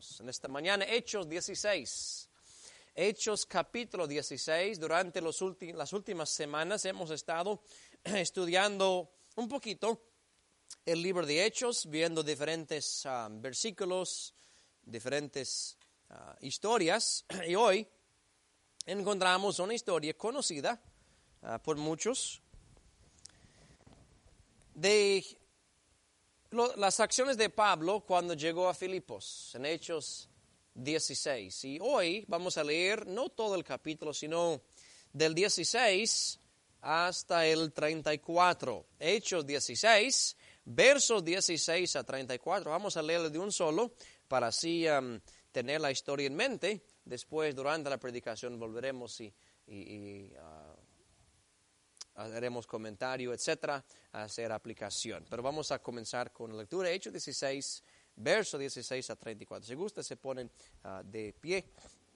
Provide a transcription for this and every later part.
leemos en esta mañana Hechos 16. Hechos capítulo 16. Durante las últimas semanas hemos estado estudiando un poquito el libro de Hechos, viendo diferentes versículos, diferentes historias. Y hoy encontramos una historia conocida por muchos de las acciones de Pablo cuando llegó a Filipos, en Hechos 16. Y hoy vamos a leer no todo el capítulo, sino del 16 hasta el 34. Hechos 16, versos 16 a 34. Vamos a leerlo de un solo para así tener la historia en mente. Después, durante la predicación, volveremos y haremos comentario, etcétera, a hacer aplicación. Pero vamos a comenzar con la lectura de Hechos 16, verso 16 a 34. Si gusta, se ponen de pie.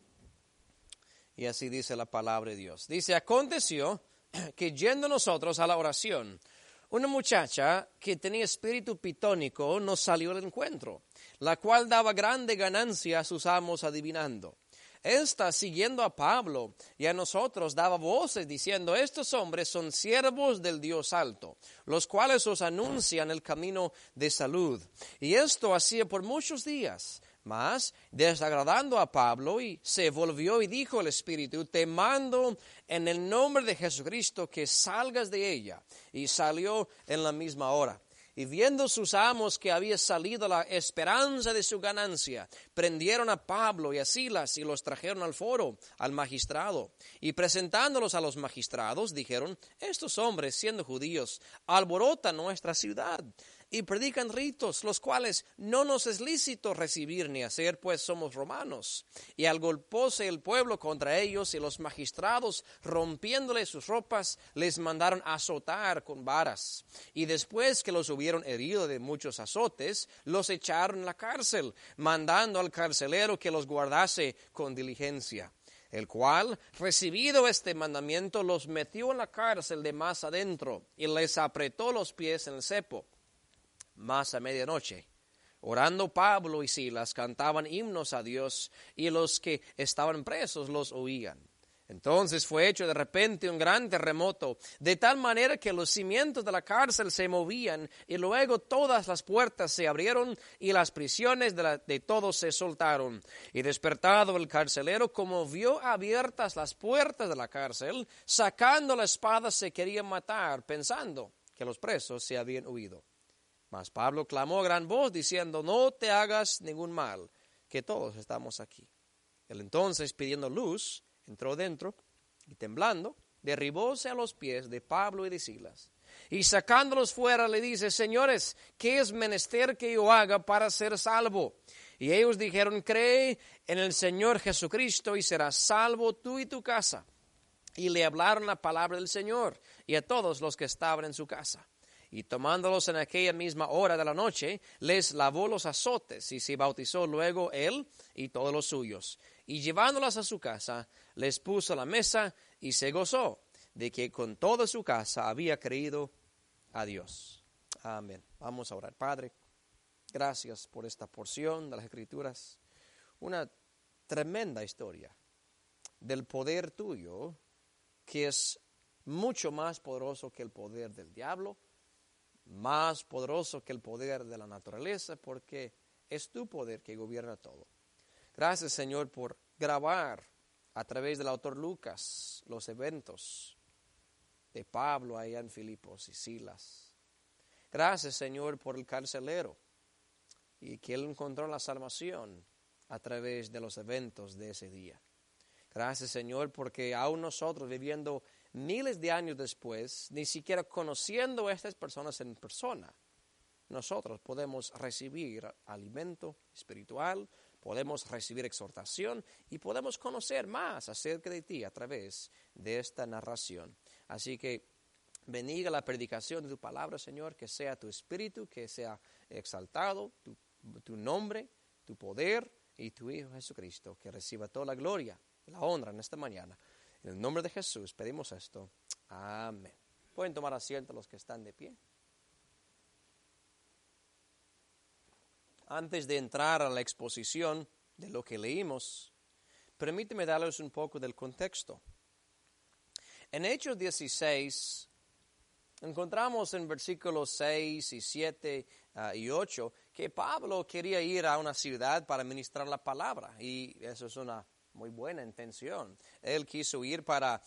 Y así dice la palabra de Dios. Dice: aconteció que yendo nosotros a la oración, una muchacha que tenía espíritu pitónico nos salió al encuentro, la cual daba grande ganancia a sus amos adivinando. Esta, siguiendo a Pablo y a nosotros, daba voces diciendo: estos hombres son siervos del Dios alto, los cuales os anuncian el camino de salud. Y esto hacía por muchos días. Mas, desagradando a Pablo, y se volvió y dijo el Espíritu: te mando en el nombre de Jesucristo que salgas de ella. Y salió en la misma hora. Y viendo sus amos que había salido la esperanza de su ganancia, prendieron a Pablo y a Silas y los trajeron al foro, al magistrado. Y presentándolos a los magistrados, dijeron: estos hombres, siendo judíos, alborotan nuestra ciudad y predican ritos, los cuales no nos es lícito recibir ni hacer, pues somos romanos. Y agolpóse el pueblo contra ellos, y los magistrados, rompiéndole sus ropas, les mandaron azotar con varas. Y después que los hubieron herido de muchos azotes, los echaron en la cárcel, mandando al carcelero que los guardase con diligencia. El cual, recibido este mandamiento, los metió en la cárcel de más adentro, y les apretó los pies en el cepo. Mas a medianoche, orando Pablo y Silas, cantaban himnos a Dios, y los que estaban presos los oían. Entonces fue hecho de repente un gran terremoto, de tal manera que los cimientos de la cárcel se movían, y luego todas las puertas se abrieron, y las prisiones de todos se soltaron. Y despertado el carcelero, como vio abiertas las puertas de la cárcel, sacando la espada se quería matar, pensando que los presos se habían huido. Mas Pablo clamó a gran voz, diciendo: no te hagas ningún mal, que todos estamos aquí. Él entonces, pidiendo luz, entró dentro, y temblando, derribóse a los pies de Pablo y de Silas. Y sacándolos fuera, le dice: señores, ¿qué es menester que yo haga para ser salvo? Y ellos dijeron: cree en el Señor Jesucristo, y serás salvo tú y tu casa. Y le hablaron la palabra del Señor, y a todos los que estaban en su casa. Y tomándolos en aquella misma hora de la noche, les lavó los azotes, y se bautizó luego él y todos los suyos. Y llevándolas a su casa, les puso la mesa, y se gozó de que con toda su casa había creído a Dios. Amén. Vamos a orar. Padre, gracias por esta porción de las Escrituras. Una tremenda historia del poder tuyo, que es mucho más poderoso que el poder del diablo, más poderoso que el poder de la naturaleza, porque es tu poder que gobierna todo. Gracias, Señor, por grabar a través del autor Lucas los eventos de Pablo allá en Filipos y Silas. Gracias, Señor, por el carcelero, y que él encontró la salvación a través de los eventos de ese día. Gracias, Señor, porque aún nosotros, viviendo miles de años después, ni siquiera conociendo a estas personas en persona, nosotros podemos recibir alimento espiritual, podemos recibir exhortación y podemos conocer más acerca de ti a través de esta narración. Así que bendiga la predicación de tu palabra, Señor, que sea tu espíritu, que sea exaltado, tu nombre, tu poder y tu Hijo Jesucristo, que reciba toda la gloria y la honra en esta mañana. En el nombre de Jesús pedimos esto. Amén. Pueden tomar asiento los que están de pie. Antes de entrar a la exposición de lo que leímos, permíteme darles un poco del contexto. En Hechos 16, encontramos en versículos 6 y 7 y 8 que Pablo quería ir a una ciudad para ministrar la palabra, y eso es una muy buena intención. Él quiso ir para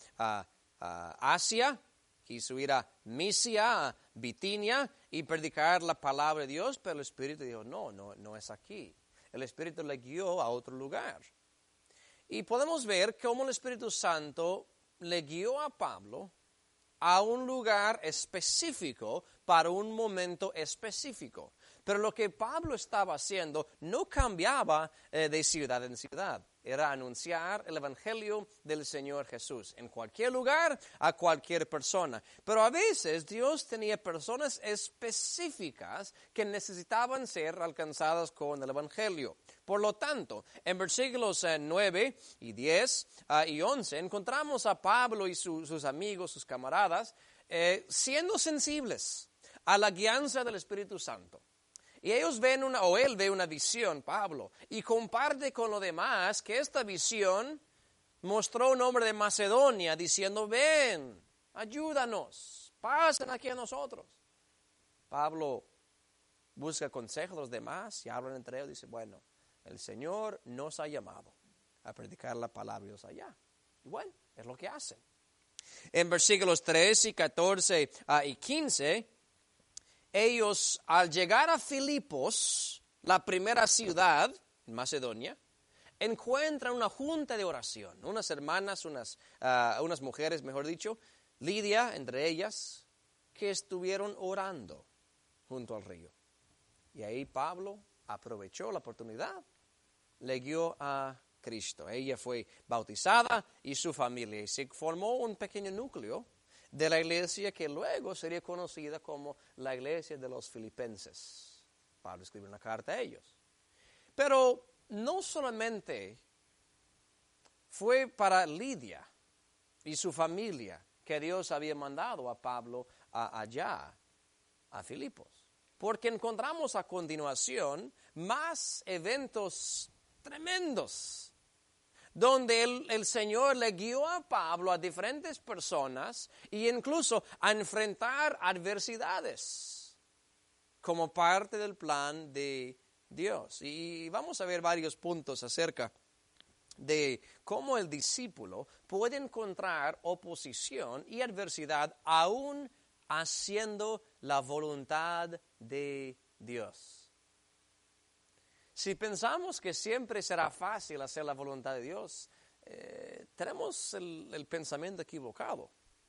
Asia, quiso ir a Misia, a Bitinia, y predicar la palabra de Dios, pero el Espíritu dijo, no es aquí. El Espíritu le guió a otro lugar. Y podemos ver cómo el Espíritu Santo le guió a Pablo a un lugar específico para un momento específico. Pero lo que Pablo estaba haciendo no cambiaba de ciudad en ciudad. Era anunciar el Evangelio del Señor Jesús en cualquier lugar, a cualquier persona. Pero a veces Dios tenía personas específicas que necesitaban ser alcanzadas con el Evangelio. Por lo tanto, en versículos 9 y 10 y 11 encontramos a Pablo y sus amigos, sus camaradas, siendo sensibles a la guianza del Espíritu Santo. Y ellos él ve una visión, Pablo, y comparte con los demás que esta visión mostró un hombre de Macedonia diciendo, ven, ayúdanos, pasen aquí a nosotros. Pablo busca consejo de los demás y hablan entre ellos, dice, bueno, el Señor nos ha llamado a predicar la palabra de Dios allá. Y bueno, es lo que hacen. En versículos 13, 14 y 15, ellos, al llegar a Filipos, la primera ciudad en Macedonia, encuentran una junta de oración. Unas hermanas, unas mujeres, mejor dicho, Lidia, entre ellas, que estuvieron orando junto al río. Y ahí Pablo aprovechó la oportunidad, le guió a Cristo. Ella fue bautizada y su familia. Y se formó un pequeño núcleo de la iglesia que luego sería conocida como la iglesia de los filipenses. Pablo escribe una carta a ellos. Pero no solamente fue para Lidia y su familia que Dios había mandado a Pablo allá, a Filipos. Porque encontramos a continuación más eventos tremendos, donde el Señor le guió a Pablo a diferentes personas e incluso a enfrentar adversidades como parte del plan de Dios. Y vamos a ver varios puntos acerca de cómo el discípulo puede encontrar oposición y adversidad aún haciendo la voluntad de Dios. Si pensamos que siempre será fácil hacer la voluntad de Dios, tenemos el pensamiento equivocado.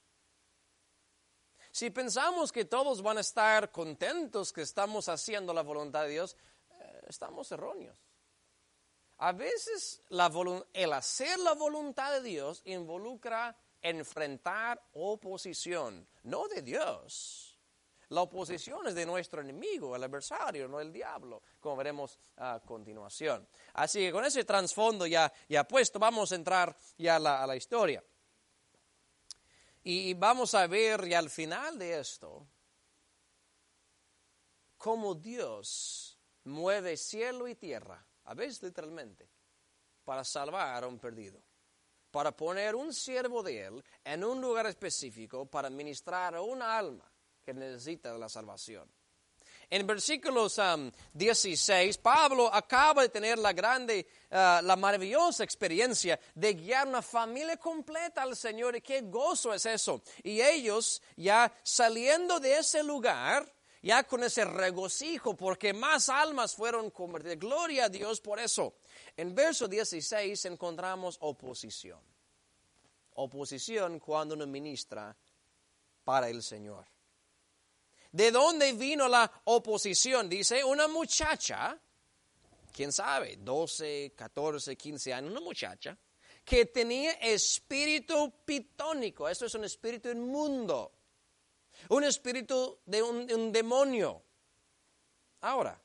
Si pensamos que todos van a estar contentos que estamos haciendo la voluntad de Dios, estamos erróneos. A veces el hacer la voluntad de Dios involucra enfrentar oposición, no de Dios. La oposición es de nuestro enemigo, el adversario, no el diablo, como veremos a continuación. Así que con ese trasfondo ya puesto, vamos a entrar ya a la historia. Y vamos a ver ya al final de esto, cómo Dios mueve cielo y tierra, a veces literalmente, para salvar a un perdido. Para poner un siervo de Él en un lugar específico para ministrar a una alma que necesita la salvación. En versículos 16, Pablo acaba de tener la maravillosa experiencia de guiar una familia completa al Señor, y qué gozo es eso. Y ellos ya saliendo de ese lugar, ya con ese regocijo, porque más almas fueron convertidas. Gloria a Dios por eso. En verso 16 encontramos oposición. Oposición cuando uno ministra para el Señor. ¿De dónde vino la oposición? Dice, una muchacha, quién sabe, 12, 14, 15 años, una muchacha que tenía espíritu pitónico. Eso es un espíritu inmundo, un espíritu de un demonio. Ahora,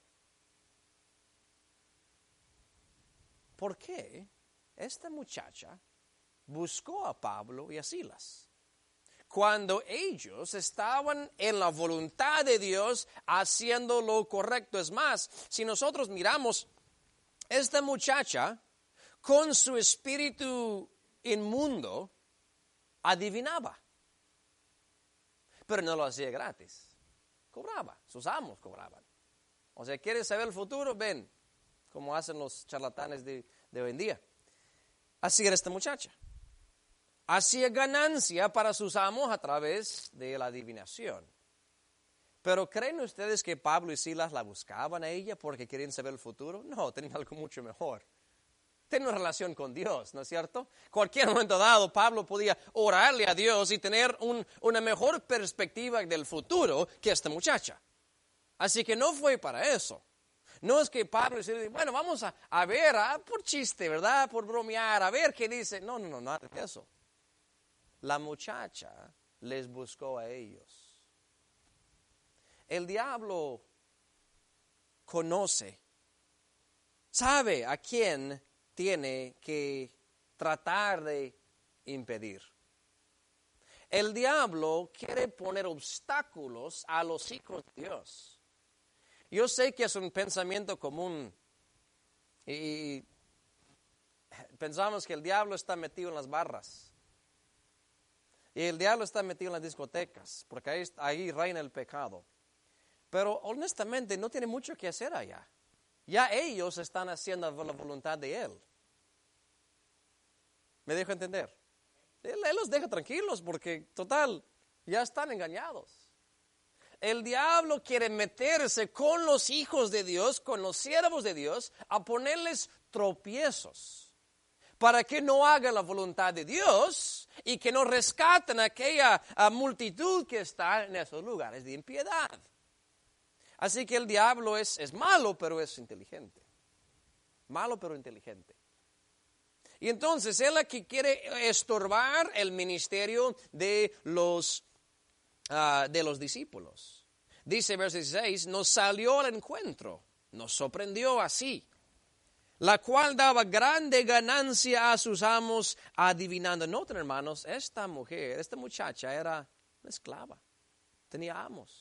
¿por qué esta muchacha buscó a Pablo y a Silas cuando ellos estaban en la voluntad de Dios haciendo lo correcto? Es más, si nosotros miramos esta muchacha, con su espíritu inmundo, adivinaba. Pero no lo hacía gratis. Cobraba, sus amos cobraban. O sea, ¿quieres saber el futuro? Ven, como hacen los charlatanes de hoy en día. Así era esta muchacha. Hacía ganancia para sus amos a través de la adivinación. Pero ¿creen ustedes que Pablo y Silas la buscaban a ella porque querían saber el futuro? No, tenían algo mucho mejor. Tenían una relación con Dios, ¿no es cierto? Cualquier momento dado, Pablo podía orarle a Dios y tener una mejor perspectiva del futuro que esta muchacha. Así que no fue para eso. No es que Pablo dice, bueno, vamos a ver, por chiste, ¿verdad? Por bromear, a ver qué dice. No, nada de eso. La muchacha les buscó a ellos. El diablo conoce, sabe a quién tiene que tratar de impedir. El diablo quiere poner obstáculos a los hijos de Dios. Yo sé que es un pensamiento común y pensamos que el diablo está metido en las barras y el diablo está metido en las discotecas porque ahí reina el pecado. Pero honestamente no tiene mucho que hacer allá. Ya ellos están haciendo la voluntad de Él. ¿Me dejo entender? Él los deja tranquilos porque, total, ya están engañados. El diablo quiere meterse con los hijos de Dios, con los siervos de Dios, a ponerles tropiezos para que no hagan la voluntad de Dios y que no rescaten a aquella multitud que está en esos lugares de impiedad. Así que el diablo es malo, pero es inteligente. Malo, pero inteligente. Y entonces él aquí quiere estorbar el ministerio de los discípulos. Dice verso 16, nos salió al encuentro, nos sorprendió así, la cual daba grande ganancia a sus amos adivinando. Noten, hermanos, esta muchacha era una esclava, tenía amos.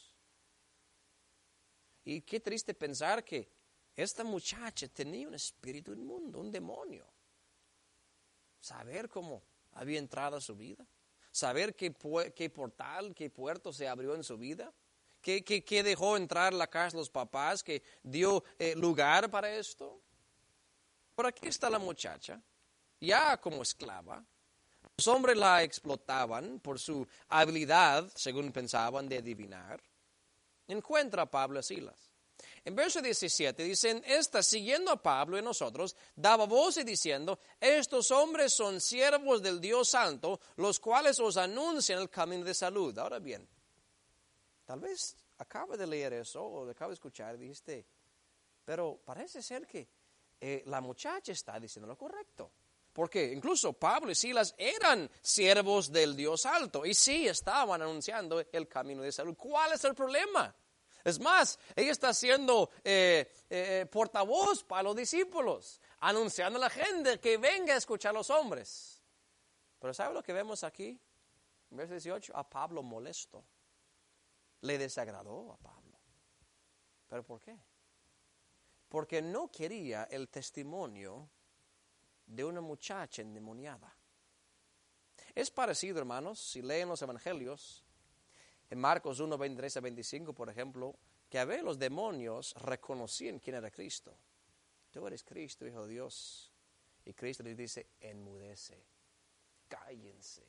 Y qué triste pensar que esta muchacha tenía un espíritu inmundo, un demonio. Saber cómo había entrado a su vida. Saber qué portal, qué puerto se abrió en su vida. ¿Qué dejó entrar la casa de los papás? ¿Que dio lugar para esto? Por aquí está la muchacha, ya como esclava. Los hombres la explotaban por su habilidad, según pensaban, de adivinar. Encuentra a Pablo y Silas. En verso 17 dicen, esta siguiendo a Pablo y nosotros, daba voz y diciendo, estos hombres son siervos del Dios Santo, los cuales os anuncian el camino de salud. Ahora bien, tal vez acaba de leer eso o acaba de escuchar y dijiste, pero parece ser que la muchacha está diciendo lo correcto. Porque incluso Pablo y Silas eran siervos del Dios Alto y sí estaban anunciando el camino de salud. ¿Cuál es el problema? Es más, ella está siendo portavoz para los discípulos, anunciando a la gente que venga a escuchar a los hombres. Pero ¿sabe lo que vemos aquí? En verso 18, a Pablo molesto. Le desagradó a Pablo. ¿Pero por qué? Porque no quería el testimonio de una muchacha endemoniada. Es parecido, hermanos, si leen los evangelios, en Marcos 1, 23 a 25, por ejemplo, que a ver los demonios reconocían quién era Cristo. Tú eres Cristo, Hijo de Dios. Y Cristo les dice, enmudece, cállense.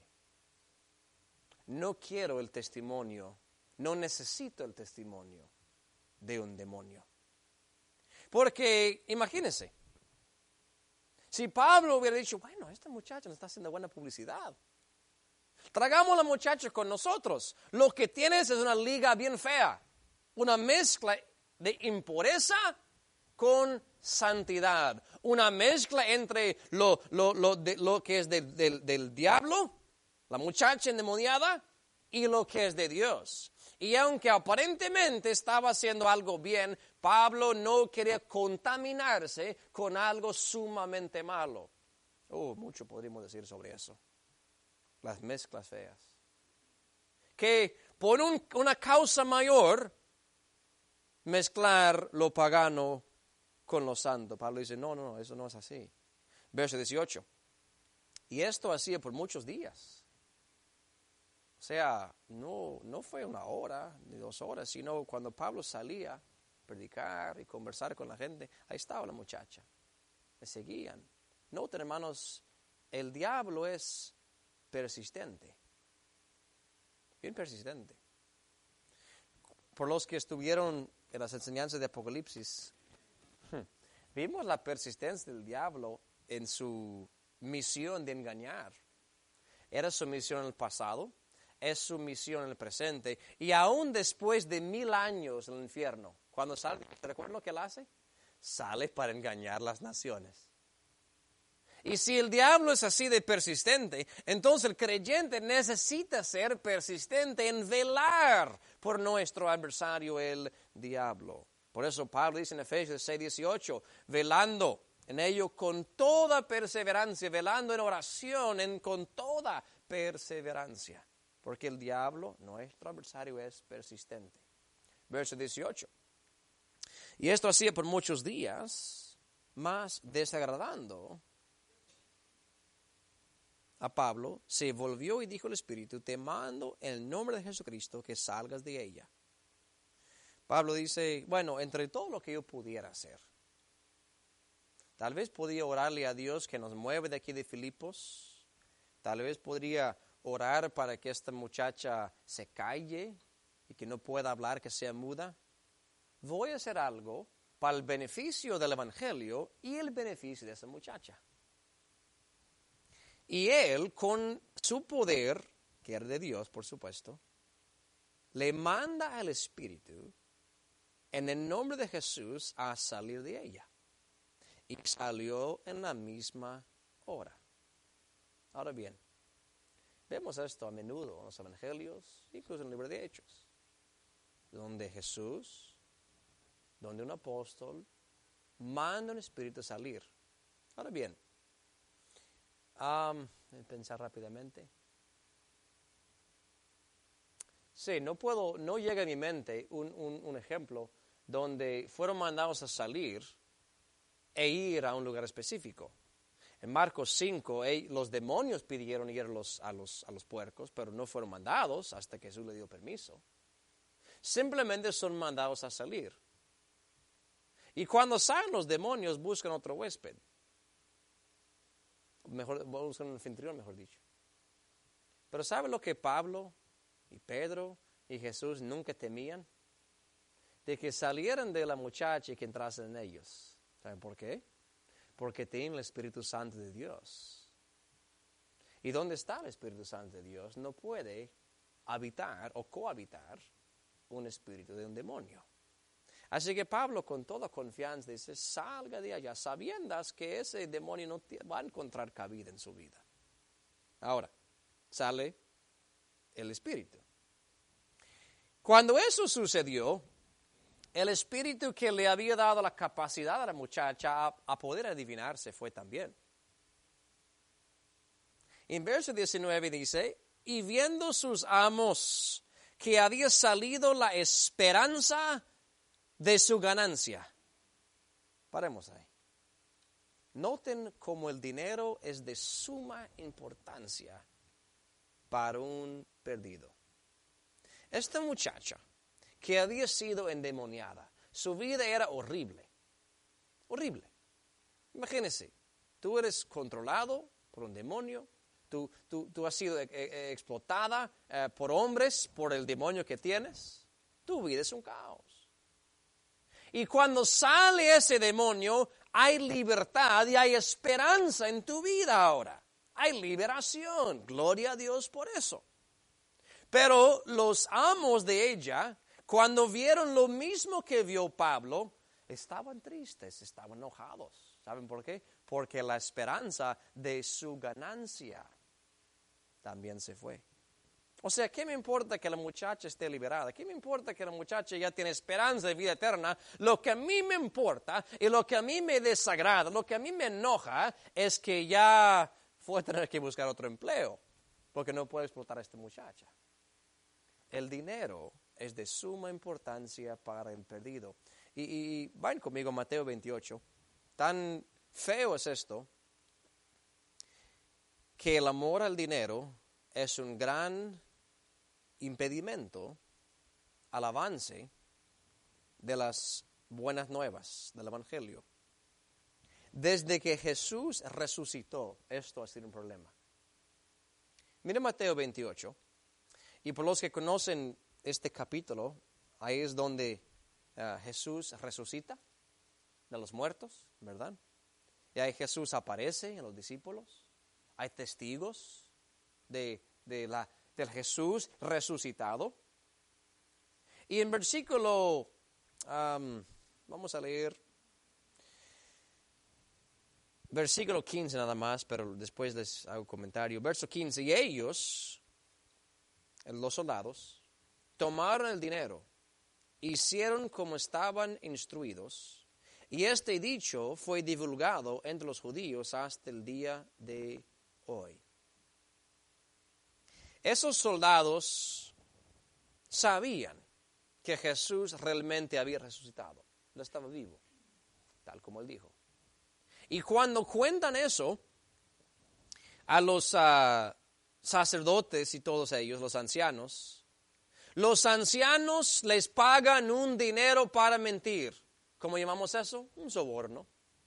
No quiero el testimonio, no necesito el testimonio de un demonio. Porque, imagínense, si Pablo hubiera dicho, bueno, esta muchacha nos está haciendo buena publicidad. Tragamos a la muchacha con nosotros. Lo que tienes es una liga bien fea. Una mezcla de impureza con santidad. Una mezcla entre lo que es del diablo, la muchacha endemoniada, y lo que es de Dios. Y aunque aparentemente estaba haciendo algo bien, Pablo no quería contaminarse con algo sumamente malo. Mucho podríamos decir sobre eso. Las mezclas feas. Que por una causa mayor, mezclar lo pagano con los santos. Pablo dice, no, eso no es así. Verso 18. Y esto hacía por muchos días. O sea, no fue una hora ni 2 horas, sino cuando Pablo salía a predicar y conversar con la gente, ahí estaba la muchacha. Le seguían. Noten, hermanos, el diablo es persistente. Bien persistente. Por los que estuvieron en las enseñanzas de Apocalipsis, vimos la persistencia del diablo en su misión de engañar. Era su misión en el pasado, es su misión en el presente, y aún después de 1000 años en el infierno, cuando sale, ¿te recuerdas lo que él hace? Sale para engañar las naciones. Y si el diablo es así de persistente, entonces el creyente necesita ser persistente en velar por nuestro adversario, el diablo. Por eso Pablo dice en Efesios 6:18, velando en ello con toda perseverancia, velando en oración, con toda perseverancia. Porque el diablo, nuestro adversario, es persistente. Verso 18. Y esto hacía por muchos días, mas desagradando a Pablo, se volvió y dijo al Espíritu, te mando en el nombre de Jesucristo que salgas de ella. Pablo dice, bueno, entre todo lo que yo pudiera hacer, tal vez podría orarle a Dios que nos mueve de aquí de Filipos, tal vez podría orar para que esta muchacha se calle y que no pueda hablar, que sea muda. Voy a hacer algo para el beneficio del Evangelio y el beneficio de esa muchacha. Y él, con su poder, que era de Dios, por supuesto, le manda al Espíritu, en el nombre de Jesús, a salir de ella. Y salió en la misma hora. Ahora bien, vemos esto a menudo en los Evangelios, incluso en el libro de Hechos, donde Jesús, donde un apóstol, manda a un espíritu a salir. Ahora bien, pensar rápidamente. Sí, no llega a mi mente un ejemplo donde fueron mandados a salir e ir a un lugar específico. En Marcos 5, los demonios pidieron ir a los puercos, pero no fueron mandados hasta que Jesús le dio permiso. Simplemente son mandados a salir. Y cuando salen los demonios, buscan otro huésped. Buscan un anfitrión, mejor dicho. Pero ¿sabe lo que Pablo y Pedro y Jesús nunca temían? De que salieran de la muchacha y que entrasen en ellos. ¿Saben por qué? Porque tienen el Espíritu Santo de Dios. ¿Y dónde está el Espíritu Santo de Dios? No puede habitar o cohabitar un espíritu de un demonio. Así que Pablo, con toda confianza, dice, salga de allá, sabiendas que ese demonio no va a encontrar cabida en su vida. Ahora, sale el espíritu. Cuando eso sucedió, el espíritu que le había dado la capacidad a la muchacha a poder adivinar se fue también. En verso 19 dice, y viendo sus amos que había salido la esperanza de su ganancia. Paremos ahí. Noten cómo el dinero es de suma importancia para un perdido. Esta muchacha que había sido endemoniada, su vida era horrible. Horrible. Imagínense, tú eres controlado por un demonio, tú has sido explotada por hombres, por el demonio que tienes. Tu vida es un caos. Y cuando sale ese demonio, hay libertad y hay esperanza en tu vida ahora. Hay liberación. Gloria a Dios por eso. Pero los amos de ella, cuando vieron lo mismo que vio Pablo, estaban tristes, estaban enojados. ¿Saben por qué? Porque la esperanza de su ganancia también se fue. O sea, ¿qué me importa que la muchacha esté liberada? ¿Qué me importa que la muchacha ya tiene esperanza de vida eterna? Lo que a mí me importa y lo que a mí me desagrada, lo que a mí me enoja es que ya fue a tener que buscar otro empleo porque no puede explotar a esta muchacha. El dinero es de suma importancia para el perdido. Y vayan conmigo a Mateo 28. Tan feo es esto que el amor al dinero es un gran impedimento al avance de las buenas nuevas del Evangelio. Desde que Jesús resucitó, esto ha sido un problema. Miren Mateo 28, y por los que conocen este capítulo, ahí es donde Jesús resucita de los muertos, ¿verdad? Y ahí Jesús aparece en los discípulos, hay testigos del Jesús resucitado. Y en versículo, vamos a leer versículo 15 nada más, pero después les hago un comentario. Verso 15, y ellos, los soldados, tomaron el dinero, hicieron como estaban instruidos, y este dicho fue divulgado entre los judíos hasta el día de hoy. Esos soldados sabían que Jesús realmente había resucitado, no estaba vivo, tal como él dijo. Y cuando cuentan eso a los sacerdotes y todos ellos, los ancianos les pagan un dinero para mentir. ¿Cómo llamamos eso? Un soborno.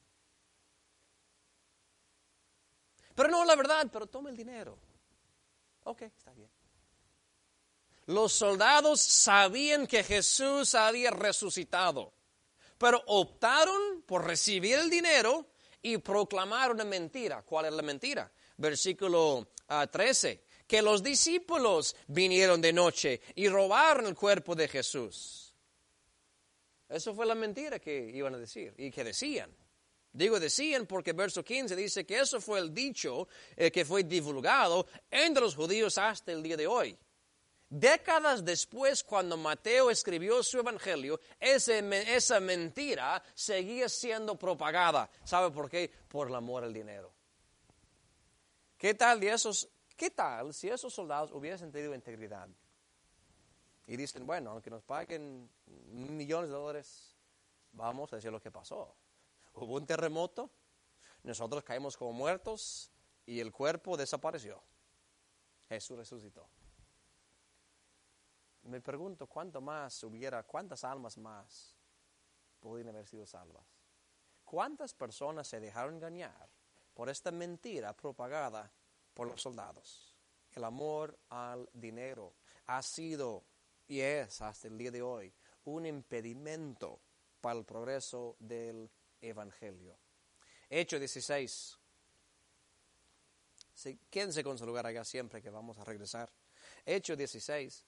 Pero no la verdad, pero toma el dinero. Ok, está bien. Los soldados sabían que Jesús había resucitado, pero optaron por recibir el dinero y proclamar una mentira. ¿Cuál es la mentira? Versículo 13. Que los discípulos vinieron de noche y robaron el cuerpo de Jesús. Eso fue la mentira que iban a decir y que decían. Digo decían porque verso 15 dice que eso fue el dicho que fue divulgado entre los judíos hasta el día de hoy. Décadas después, cuando Mateo escribió su evangelio, esa mentira seguía siendo propagada. ¿Sabe por qué? Por el amor al dinero. ¿Qué tal si esos soldados hubiesen tenido integridad? Y dicen, bueno, aunque nos paguen millones de dólares, vamos a decir lo que pasó. Hubo un terremoto, nosotros caímos como muertos y el cuerpo desapareció. Jesús resucitó. Me pregunto cuántas almas más podrían haber sido salvas. ¿Cuántas personas se dejaron engañar por esta mentira propagada por los soldados? El amor al dinero ha sido y es hasta el día de hoy un impedimento para el progreso del Evangelio. Hechos 16. Sí, quédense con su lugar allá siempre que vamos a regresar. Hechos 16.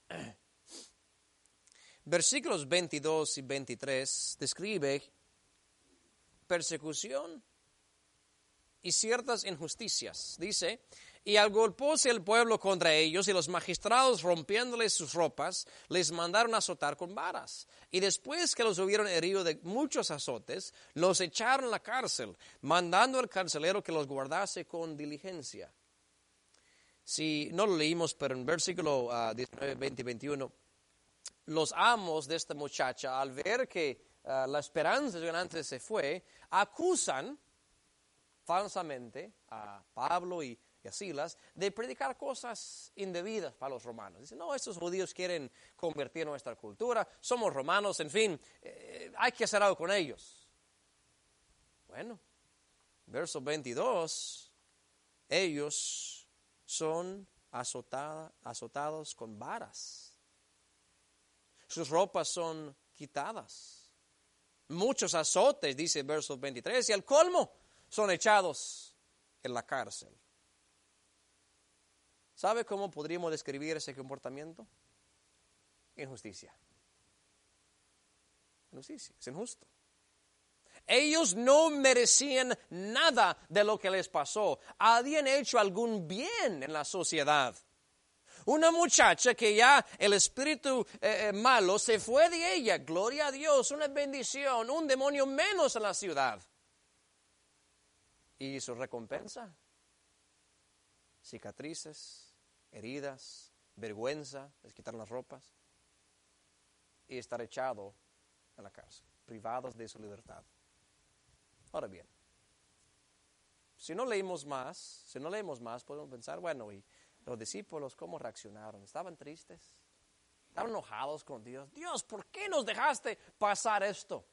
Versículos 22 y 23 describe persecución y ciertas injusticias. Dice, y agolpóse el pueblo contra ellos, y los magistrados, rompiéndoles sus ropas, les mandaron azotar con varas. Y después que los hubieron herido de muchos azotes, los echaron a la cárcel, mandando al carcelero que los guardase con diligencia. Si no lo leímos, pero en versículo 19, 20 y 21, los amos de esta muchacha, al ver que la esperanza de antes se fue, acusan falsamente a Pablo y a Silas de predicar cosas indebidas para los romanos. Dicen, no, estos judíos quieren convertir nuestra cultura, somos romanos, en fin, hay que hacer algo con ellos. Bueno, verso 22, ellos son azotados con varas. Sus ropas son quitadas. Muchos azotes, dice el verso 23, y al colmo son echados en la cárcel. ¿Sabe cómo podríamos describir ese comportamiento? Injusticia. Injusticia, es injusto. Ellos no merecían nada de lo que les pasó. Habían hecho algún bien en la sociedad. Una muchacha que ya el espíritu malo se fue de ella, gloria a Dios, una bendición, un demonio menos en la ciudad. ¿Y su recompensa? Cicatrices, heridas, vergüenza, les quitaron las ropas y estar echado en la cárcel. privados de su libertad. Ahora bien, si no leemos más, podemos pensar, bueno, ¿y los discípulos cómo reaccionaron? ¿Estaban tristes? ¿Estaban enojados con Dios? Dios, ¿por qué nos dejaste pasar esto?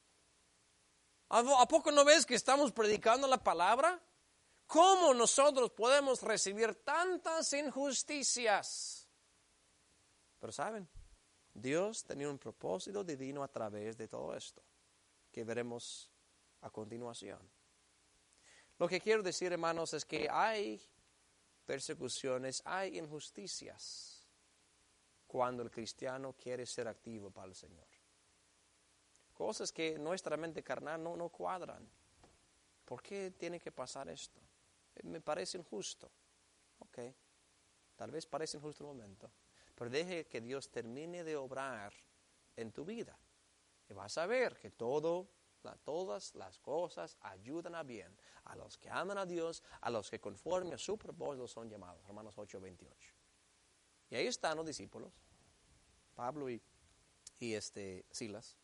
¿A poco no ves que estamos predicando la palabra? ¿Cómo nosotros podemos recibir tantas injusticias? Pero ¿saben? Dios tenía un propósito divino a través de todo esto, que veremos a continuación. Lo que quiero decir, hermanos, es que hay persecuciones, hay injusticias cuando el cristiano quiere ser activo para el Señor. Cosas que nuestra mente carnal no cuadran. ¿Por qué tiene que pasar esto? Me parece injusto. Ok, tal vez parece injusto un momento, pero deje que Dios termine de obrar en tu vida. Y vas a ver que todas las cosas ayudan a bien a los que aman a Dios, a los que conforme a su propósito son llamados. Romanos 8:28. Y ahí están los discípulos, Pablo y Silas,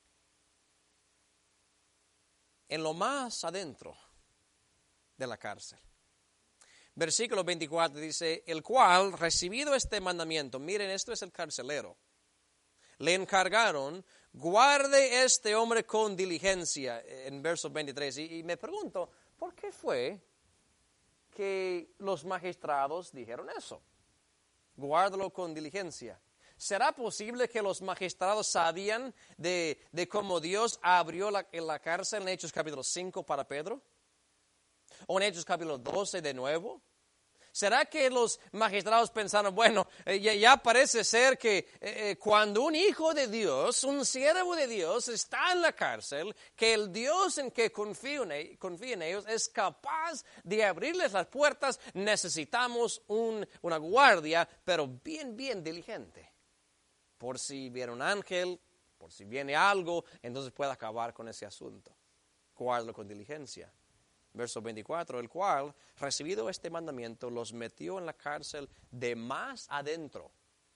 en lo más adentro de la cárcel. Versículo 24 dice, el cual, recibido este mandamiento, miren, esto es el carcelero, le encargaron, guarde este hombre con diligencia, en verso 23. Y me pregunto, ¿por qué fue que los magistrados dijeron eso? Guárdalo con diligencia. ¿Será posible que los magistrados sabían de cómo Dios abrió la cárcel en Hechos capítulo 5 para Pedro? ¿O en Hechos capítulo 12 de nuevo? ¿Será que los magistrados pensaron, bueno, ya parece ser que cuando un hijo de Dios, un siervo de Dios está en la cárcel, que el Dios en que confía en ellos es capaz de abrirles las puertas, necesitamos una guardia, pero bien diligente? Por si viene un ángel, por si viene algo, entonces puede acabar con ese asunto. Guárdalo con diligencia. Verso 24, el cual, recibido este mandamiento, los metió en la cárcel de más adentro.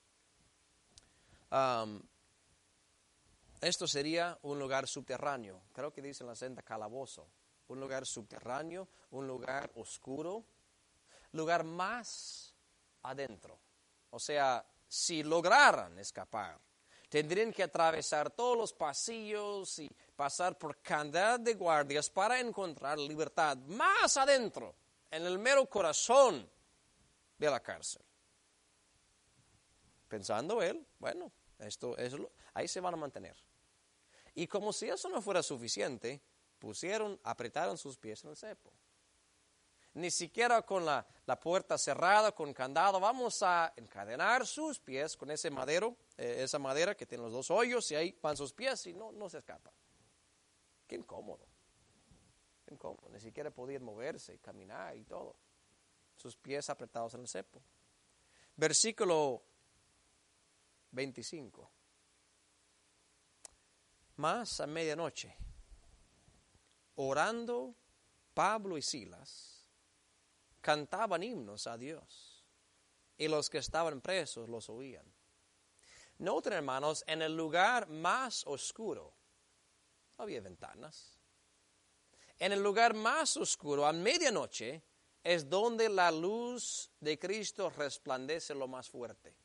Esto sería un lugar subterráneo. Creo que dice en la senda calabozo. Un lugar subterráneo, un lugar oscuro, lugar más adentro. O sea, si lograran escapar, tendrían que atravesar todos los pasillos y pasar por cantidad de guardias para encontrar libertad más adentro, en el mero corazón de la cárcel. Pensando él, bueno, ahí se van a mantener. Y como si eso no fuera suficiente, apretaron sus pies en el cepo. Ni siquiera con la puerta cerrada, con candado, vamos a encadenar sus pies con esa madera que tiene los dos hoyos, y ahí van sus pies y no se escapan. Qué incómodo. Ni siquiera podían moverse, caminar y todo. Sus pies apretados en el cepo. Versículo 25. Mas a medianoche, orando Pablo y Silas, cantaban himnos a Dios, y los que estaban presos los oían. Noten, hermanos, en el lugar más oscuro, no había ventanas. En el lugar más oscuro, a medianoche, es donde la luz de Cristo resplandece lo más fuerte.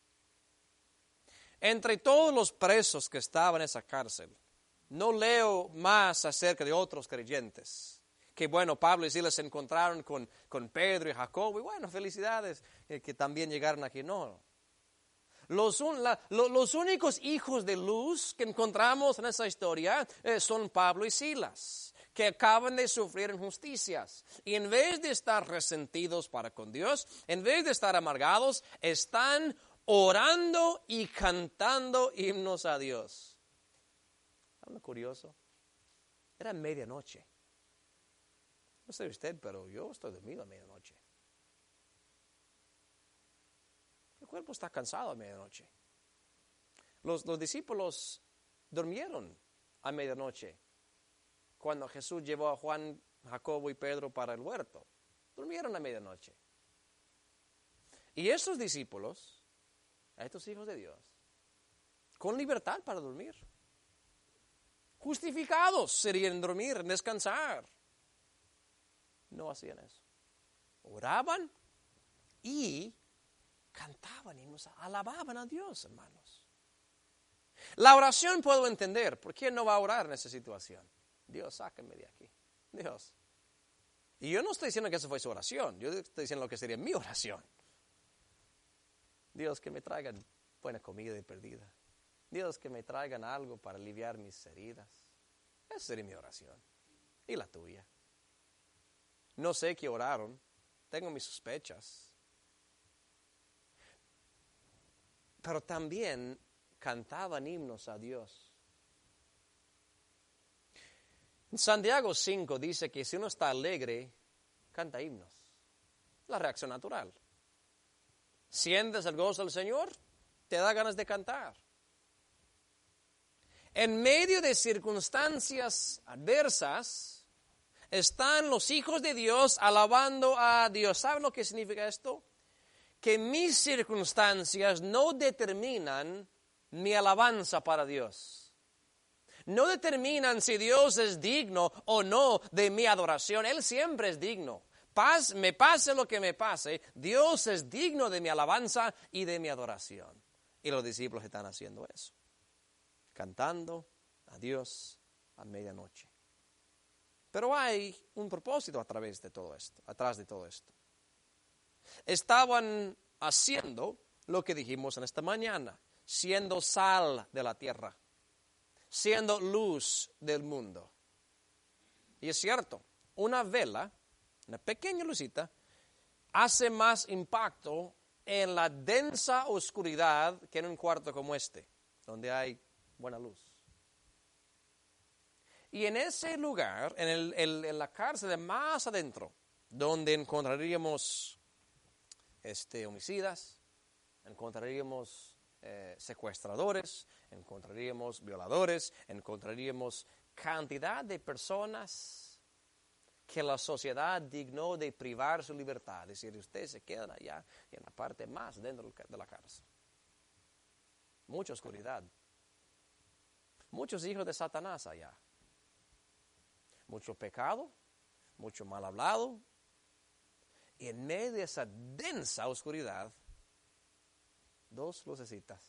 Entre todos los presos que estaban en esa cárcel, no leo más acerca de otros creyentes. Que bueno, Pablo y Silas se encontraron con Pedro y Jacobo, y bueno, felicidades que también llegaron aquí. No. Los únicos hijos de luz que encontramos en esa historia son Pablo y Silas, que acaban de sufrir injusticias. Y en vez de estar resentidos para con Dios, en vez de estar amargados, están orando y cantando himnos a Dios. ¿Algo curioso? Era medianoche. No sé usted, pero yo estoy dormido a medianoche. El cuerpo está cansado a medianoche. Los discípulos durmieron a medianoche cuando Jesús llevó a Juan, Jacobo y Pedro para el huerto. Durmieron a medianoche. Y esos discípulos, a estos hijos de Dios, con libertad para dormir. justificados serían en dormir, en descansar. No hacían eso. Oraban y cantaban y alababan a Dios, hermanos. La oración puedo entender. ¿Por qué no va a orar en esa situación? Dios, sáquenme de aquí. Dios. Y yo no estoy diciendo que esa fue su oración. Yo estoy diciendo lo que sería mi oración. Dios, que me traigan buena comida y perdida. Dios, que me traigan algo para aliviar mis heridas. Esa sería mi oración. Y la tuya. No sé qué oraron. Tengo mis sospechas. Pero también cantaban himnos a Dios. En Santiago 5 dice que si uno está alegre, canta himnos. La reacción natural. Sientes el gozo del Señor, te da ganas de cantar. En medio de circunstancias adversas, están los hijos de Dios alabando a Dios. ¿Saben lo que significa esto? Que mis circunstancias no determinan mi alabanza para Dios. No determinan si Dios es digno o no de mi adoración. Él siempre es digno. Me pase lo que me pase, Dios es digno de mi alabanza y de mi adoración. Y los discípulos están haciendo eso. Cantando a Dios a medianoche. Pero hay un propósito atrás de todo esto. Estaban haciendo lo que dijimos en esta mañana, siendo sal de la tierra, siendo luz del mundo. Y es cierto, una vela, una pequeña lucita, hace más impacto en la densa oscuridad que en un cuarto como este, donde hay buena luz. Y en ese lugar, en la cárcel de más adentro, donde encontraríamos homicidas, encontraríamos secuestradores, encontraríamos violadores, encontraríamos cantidad de personas que la sociedad dignó de privar su libertad. Es decir, ustedes se quedan allá en la parte más dentro de la cárcel. Mucha oscuridad. Muchos hijos de Satanás allá. Mucho pecado, mucho mal hablado. Y en medio de esa densa oscuridad, dos lucecitas.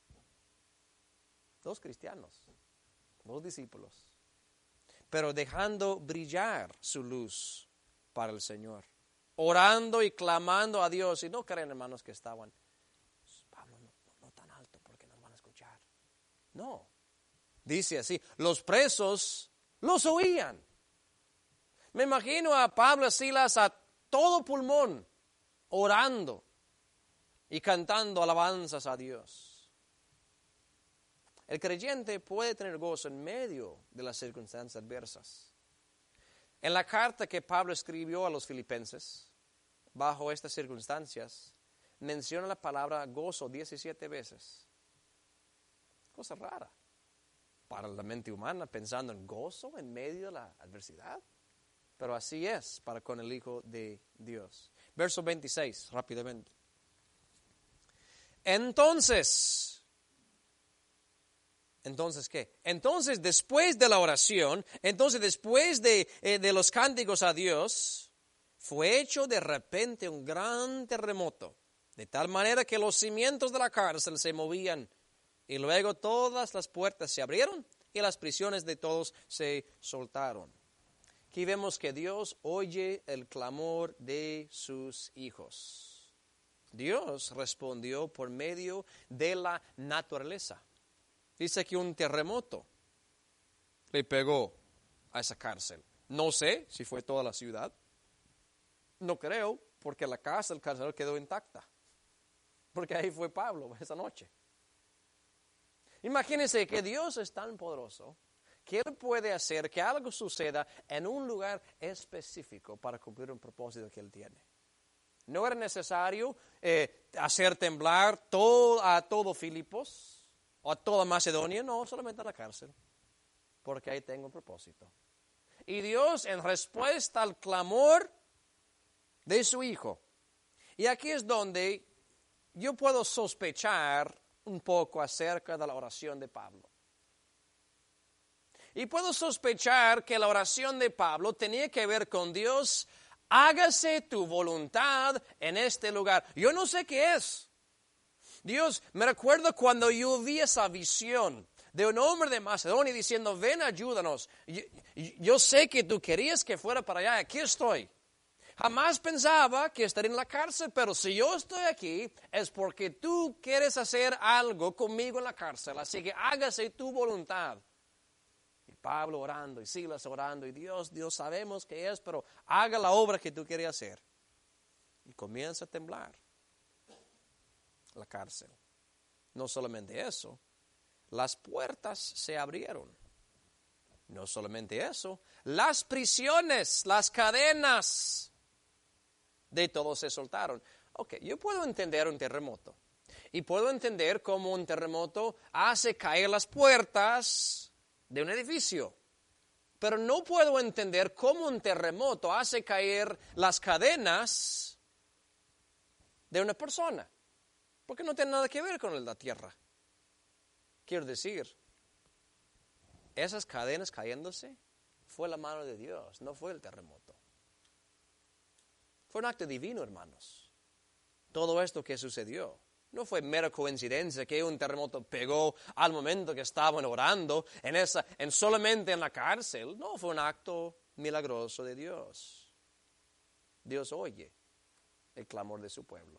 Dos cristianos, dos discípulos. Pero dejando brillar su luz para el Señor. Orando y clamando a Dios. Y no creen, hermanos, que estaban, Pablo, no tan alto porque nos van a escuchar. No. Dice así, los presos los oían. Me imagino a Pablo y Silas a todo pulmón, orando y cantando alabanzas a Dios. El creyente puede tener gozo en medio de las circunstancias adversas. En la carta que Pablo escribió a los filipenses, bajo estas circunstancias, menciona la palabra gozo 17 veces. Cosa rara para la mente humana, pensando en gozo en medio de la adversidad. Pero así es para con el Hijo de Dios. Verso 26, rápidamente. Entonces, ¿qué? Entonces, después de la oración, después de los cánticos a Dios, fue hecho de repente un gran terremoto, de tal manera que los cimientos de la cárcel se movían, y luego todas las puertas se abrieron y las prisiones de todos se soltaron. Aquí vemos que Dios oye el clamor de sus hijos. Dios respondió por medio de la naturaleza. Dice que un terremoto le pegó a esa cárcel. No sé si fue toda la ciudad. No creo, porque la casa del carcelero quedó intacta. Porque ahí fue Pablo esa noche. Imagínense que Dios es tan poderoso que Él puede hacer que algo suceda en un lugar específico para cumplir un propósito que Él tiene. No era necesario hacer temblar a todo Filipos o a toda Macedonia, no, solamente a la cárcel, porque ahí tengo un propósito. Y Dios, en respuesta al clamor de su Hijo, y aquí es donde yo puedo sospechar un poco acerca de la oración de Pablo. Y puedo sospechar que la oración de Pablo tenía que ver con Dios, hágase tu voluntad en este lugar. Yo no sé qué es. Dios, me recuerdo cuando yo vi esa visión de un hombre de Macedonia diciendo, ven, ayúdanos. Yo sé que tú querías que fuera para allá, aquí estoy. Jamás pensaba que estaría en la cárcel, pero si yo estoy aquí es porque tú quieres hacer algo conmigo en la cárcel, así que hágase tu voluntad. Y Pablo orando y Silas orando y Dios sabemos que es, pero haga la obra que tú querías hacer. Y comienza a temblar la cárcel. No solamente eso, las puertas se abrieron. No solamente eso, las prisiones, las cadenas de todos se soltaron. Ok, yo puedo entender un terremoto. Y puedo entender cómo un terremoto hace caer las puertas de un edificio. Pero no puedo entender cómo un terremoto hace caer las cadenas de una persona. Porque no tiene nada que ver con la tierra. Quiero decir, esas cadenas cayéndose fue la mano de Dios, no fue el terremoto. Fue un acto divino, hermanos. Todo esto que sucedió no fue mera coincidencia que un terremoto pegó al momento que estaban orando solamente en la cárcel. No, fue un acto milagroso de Dios. Dios oye el clamor de su pueblo.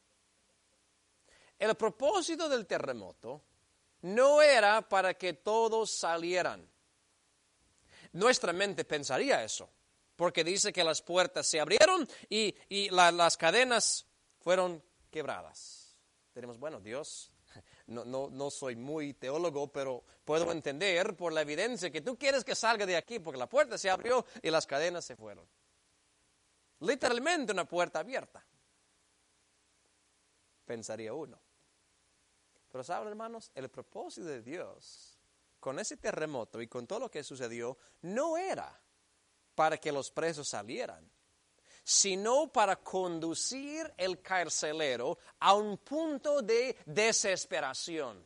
El propósito del terremoto no era para que todos salieran. Nuestra mente pensaría eso, porque dice que las puertas se abrieron y las cadenas fueron quebradas. Tenemos, bueno, Dios, no soy muy teólogo, pero puedo entender por la evidencia que tú quieres que salga de aquí, porque la puerta se abrió y las cadenas se fueron. Literalmente una puerta abierta, pensaría uno. Pero saben, hermanos, el propósito de Dios con ese terremoto y con todo lo que sucedió no era para que los presos salieran, sino para conducir el carcelero a un punto de desesperación.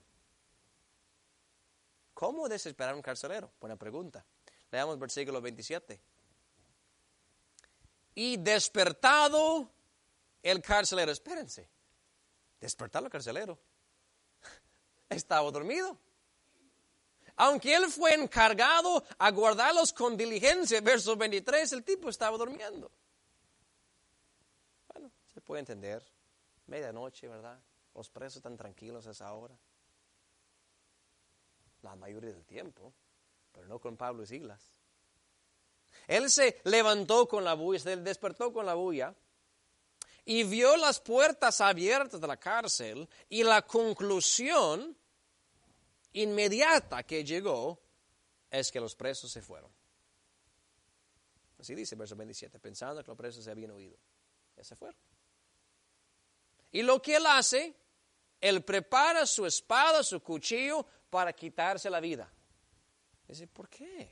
¿Cómo desesperar a un carcelero? Buena pregunta. Leamos versículo 27. Y despertado el carcelero, espérense, despertar al carcelero. Estaba dormido. Aunque él fue encargado a guardarlos con diligencia, verso 23, el tipo estaba durmiendo. Bueno, se puede entender. Medianoche, ¿verdad? Los presos están tranquilos a esa hora. La mayoría del tiempo, pero no con Pablo y Silas. Él se levantó con la bulla, se despertó con la bulla y vio las puertas abiertas de la cárcel y la conclusión inmediata que llegó es que los presos se fueron. Así dice verso 27, pensando que los presos se habían huido. Ya se fueron. Y lo que él hace, él prepara su espada, su cuchillo para quitarse la vida. Dice, ¿por qué?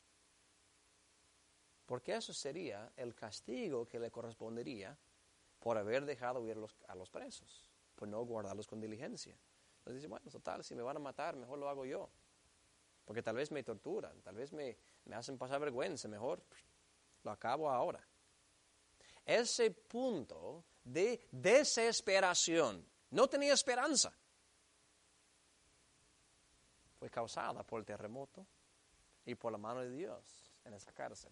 Porque eso sería el castigo que le correspondería por haber dejado huir a los presos, por no guardarlos con diligencia. Entonces dice, bueno, total, si me van a matar, mejor lo hago yo. Porque tal vez me torturan, tal vez me hacen pasar vergüenza, mejor lo acabo ahora. Ese punto de desesperación, no tenía esperanza, fue causada por el terremoto y por la mano de Dios en esa cárcel.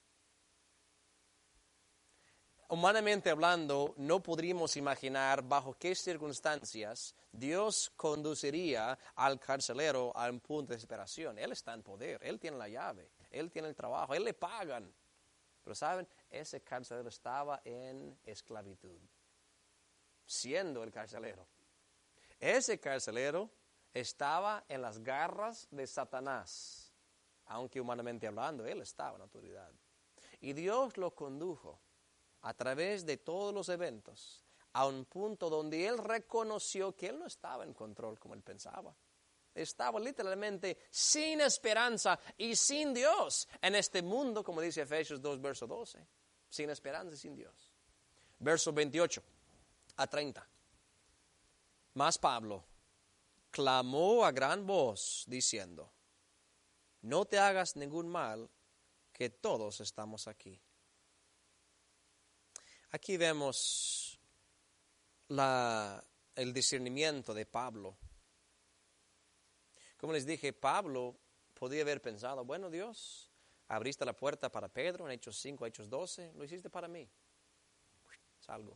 Humanamente hablando, no podríamos imaginar bajo qué circunstancias Dios conduciría al carcelero a un punto de desesperación. Él está en poder, Él tiene la llave, Él tiene el trabajo, Él le pagan. Pero ¿saben? Ese carcelero estaba en esclavitud, siendo el carcelero. Ese carcelero estaba en las garras de Satanás, aunque humanamente hablando, él estaba en autoridad. Y Dios lo condujo a través de todos los eventos a un punto donde él reconoció que él no estaba en control como él pensaba. Estaba literalmente sin esperanza y sin Dios en este mundo, como dice Efesios 2, verso 12. Sin esperanza y sin Dios. Verso 28 a 30. Mas Pablo clamó a gran voz diciendo, no te hagas ningún mal, que todos estamos aquí. Aquí vemos el discernimiento de Pablo. Como les dije, Pablo podía haber pensado, bueno, Dios, abriste la puerta para Pedro en Hechos 5, Hechos 12, lo hiciste para mí. Salgo.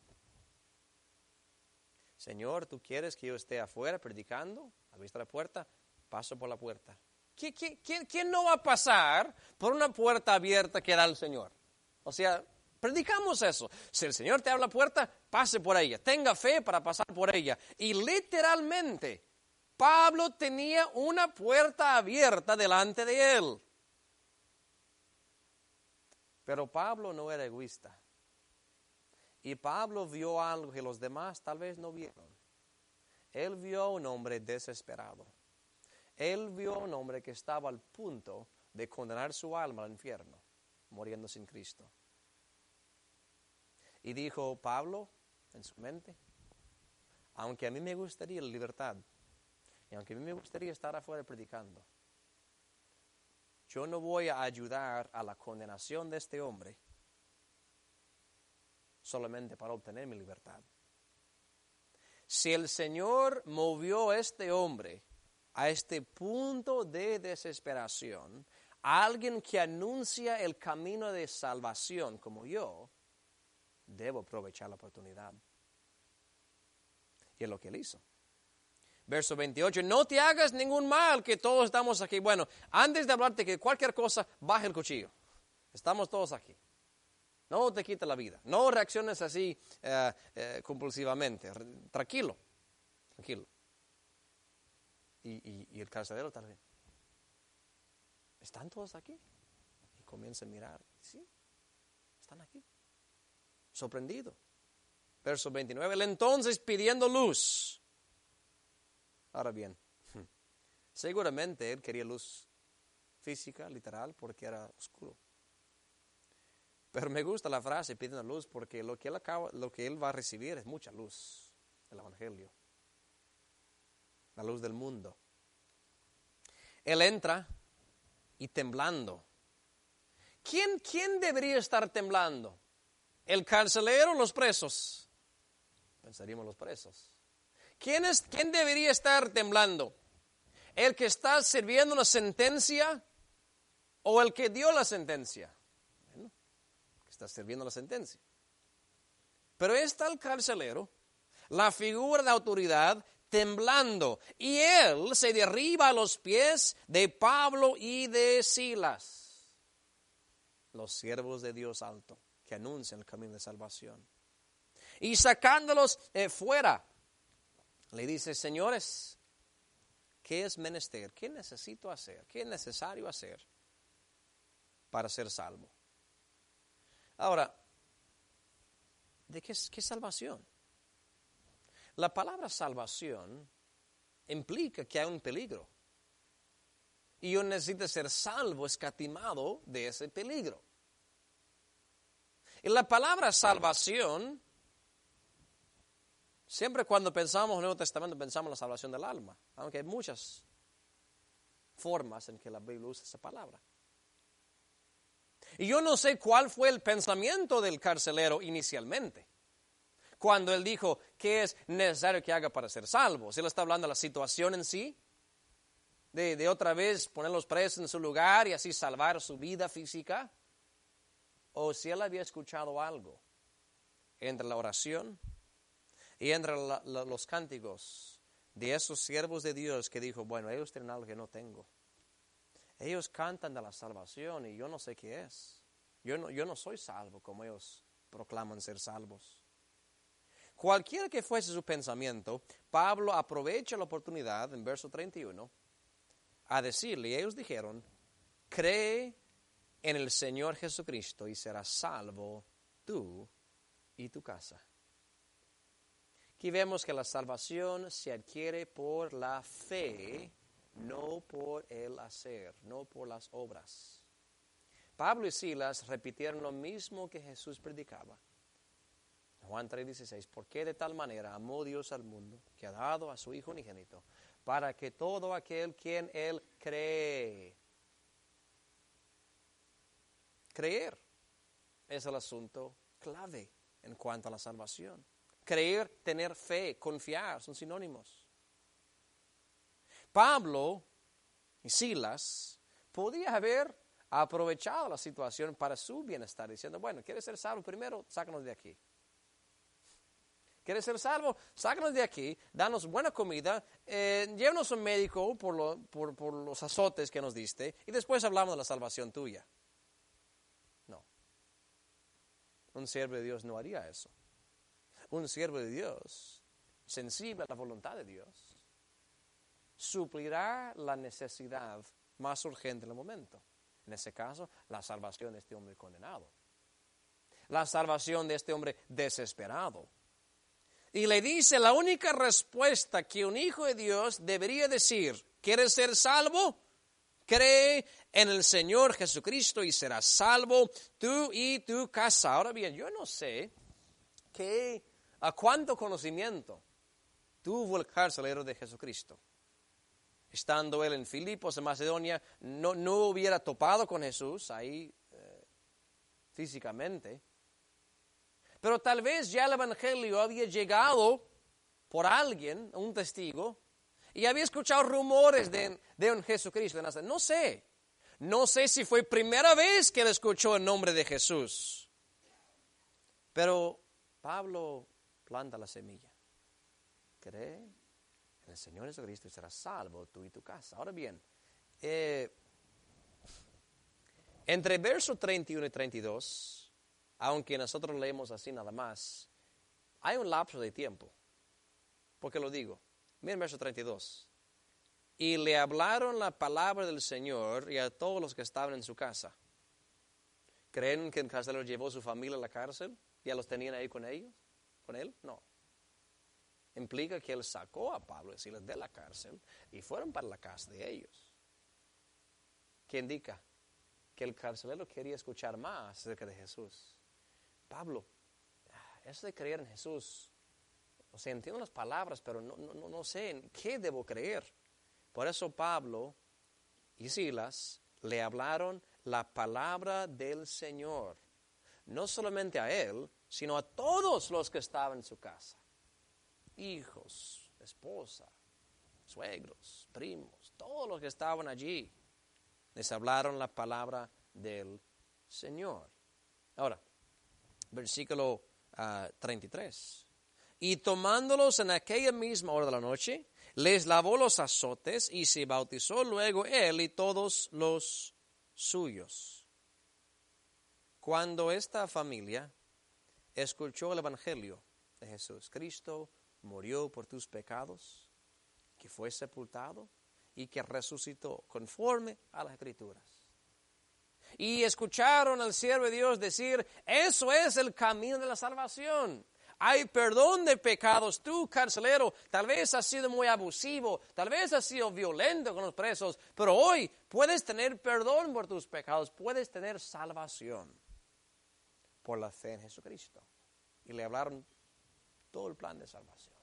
Señor, ¿tú quieres que yo esté afuera predicando? Abriste la puerta, paso por la puerta. ¿Quién no va a pasar por una puerta abierta que da el Señor? O sea, predicamos eso. Si el Señor te abre la puerta, pase por ella. Tenga fe para pasar por ella. Y literalmente, Pablo tenía una puerta abierta delante de él. Pero Pablo no era egoísta. Y Pablo vio algo que los demás tal vez no vieron. Él vio a un hombre desesperado. Él vio a un hombre que estaba al punto de condenar su alma al infierno, muriendo sin Cristo. Y dijo Pablo en su mente, aunque a mí me gustaría la libertad, y aunque a mí me gustaría estar afuera predicando, yo no voy a ayudar a la condenación de este hombre solamente para obtener mi libertad. Si el Señor movió a este hombre a este punto de desesperación, a alguien que anuncia el camino de salvación como yo, debo aprovechar la oportunidad. Y es lo que él hizo. Verso 28, no te hagas ningún mal, que todos estamos aquí. Bueno, antes de hablarte que cualquier cosa, baja el cuchillo. Estamos todos aquí. No te quita la vida. No reacciones así compulsivamente. Tranquilo. Y el carcelero también. ¿Están todos aquí? Y comienza a mirar. Sí, están aquí. Sorprendido. Verso 29, él entonces pidiendo luz. Ahora bien, seguramente él quería luz física, literal, porque era oscuro. Pero me gusta la frase pidiendo luz porque lo que él va a recibir es mucha luz del Evangelio. La luz del mundo. Él entra y temblando. ¿Quién debería estar temblando? ¿El carcelero o los presos? Pensaríamos los presos. ¿Quién debería estar temblando? ¿El que está sirviendo una sentencia o el que dio la sentencia? Bueno, el que está sirviendo la sentencia. Pero está el carcelero, la figura de autoridad, temblando, y él se derriba a los pies de Pablo y de Silas, los siervos de Dios alto, que anuncian el camino de salvación. Y sacándolos fuera, le dice, señores, ¿qué es menester? ¿Qué necesito hacer? ¿Qué es necesario hacer para ser salvo? Ahora, ¿de qué salvación? La palabra salvación implica que hay un peligro. Y yo necesito ser salvo, escatimado de ese peligro. Y la palabra salvación, siempre cuando pensamos en el Nuevo Testamento pensamos en la salvación del alma, aunque hay muchas formas en que la Biblia usa esa palabra. Y yo no sé cuál fue el pensamiento del carcelero inicialmente, cuando él dijo, ¿qué es necesario que haga para ser salvo? Si él está hablando de la situación en sí, de otra vez poner los presos en su lugar y así salvar su vida física, o si él había escuchado algo entre la oración y entre los cánticos de esos siervos de Dios que dijo, bueno, ellos tienen algo que no tengo. Ellos cantan de la salvación y yo no sé qué es. Yo no soy salvo como ellos proclaman ser salvos. Cualquiera que fuese su pensamiento, Pablo aprovecha la oportunidad en verso 31 a decirle, y ellos dijeron, cree en el Señor Jesucristo y serás salvo tú y tu casa. Aquí vemos que la salvación se adquiere por la fe, no por el hacer, no por las obras. Pablo y Silas repitieron lo mismo que Jesús predicaba. Juan 3:16, porque de tal manera amó Dios al mundo, que ha dado a su Hijo unigénito, para que todo aquel quien Él cree Creer es el asunto clave en cuanto a la salvación. Creer, tener fe, confiar, son sinónimos. Pablo y Silas podían haber aprovechado la situación para su bienestar, diciendo, bueno, ¿quieres ser salvo? Primero, sácanos de aquí. ¿Quieres ser salvo? Sácanos de aquí, danos buena comida, llévanos a un médico por los azotes que nos diste, y después hablamos de la salvación tuya. No. Un siervo de Dios no haría eso. Un siervo de Dios, sensible a la voluntad de Dios, suplirá la necesidad más urgente en el momento. En ese caso, la salvación de este hombre condenado. La salvación de este hombre desesperado. Y le dice la única respuesta que un hijo de Dios debería decir: ¿quieres ser salvo? Cree en el Señor Jesucristo y serás salvo tú y tu casa. Ahora bien, yo no sé a cuánto conocimiento tuvo el carcelero de Jesucristo. Estando él en Filipos, en Macedonia, no hubiera topado con Jesús ahí físicamente. Pero tal vez ya el Evangelio había llegado por alguien, un testigo, y había escuchado rumores de un Jesucristo de Nazaret. No sé si fue primera vez que él escuchó el nombre de Jesús. Pero Pablo planta la semilla. Cree en el Señor Jesucristo y serás salvo tú y tu casa. Ahora bien, entre versos 31 y 32... aunque nosotros leemos así nada más, hay un lapso de tiempo. ¿Por qué lo digo? Miren verso 32. Y le hablaron la palabra del Señor y a todos los que estaban en su casa. ¿Creen que el carcelero llevó a su familia a la cárcel? ¿Ya los tenían ahí con ellos? ¿Con él? No. Implica que él sacó a Pablo y Silas de la cárcel y fueron para la casa de ellos. ¿Qué indica? Que el carcelero quería escuchar más acerca de Jesús. Pablo, eso de creer en Jesús, o sea, entiendo las palabras, pero no sé en qué debo creer. Por eso Pablo y Silas le hablaron la palabra del Señor, no solamente a él, sino a todos los que estaban en su casa, hijos, esposa, suegros, primos, todos los que estaban allí, les hablaron la palabra del Señor. Ahora, versículo 33. Y tomándolos en aquella misma hora de la noche, les lavó los azotes y se bautizó luego él y todos los suyos. Cuando esta familia escuchó el evangelio de Jesús, Cristo murió por tus pecados, que fue sepultado y que resucitó conforme a las Escrituras. Y escucharon al siervo de Dios decir, eso es el camino de la salvación. Hay perdón de pecados. Tú, carcelero, tal vez has sido muy abusivo, tal vez has sido violento con los presos, pero hoy puedes tener perdón por tus pecados, puedes tener salvación por la fe en Jesucristo. Y le hablaron todo el plan de salvación.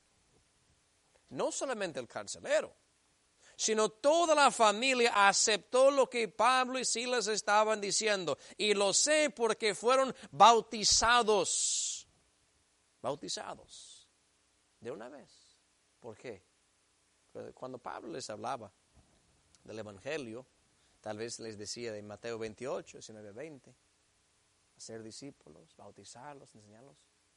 No solamente el carcelero, sino toda la familia aceptó lo que Pablo y Silas estaban diciendo. Y lo sé porque fueron bautizados. Bautizados. De una vez. ¿Por qué? Porque cuando Pablo les hablaba del Evangelio, tal vez les decía de Mateo 28, 19, 20, hacer discípulos, bautizarlos, enseñarlos.